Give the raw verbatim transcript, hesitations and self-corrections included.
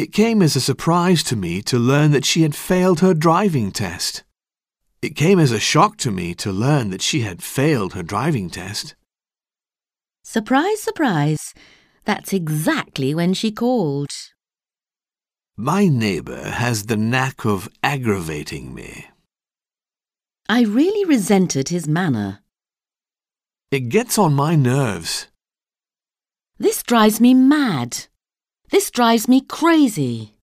It came as a surprise to me to learn that she had failed her driving test. It came as a shock to me to learn that she had failed her driving test. Surprise, surprise. That's exactly when she called. My neighbour has the knack of aggravating me. I really resented his manner. It gets on my nerves. This drives me mad. This drives me crazy.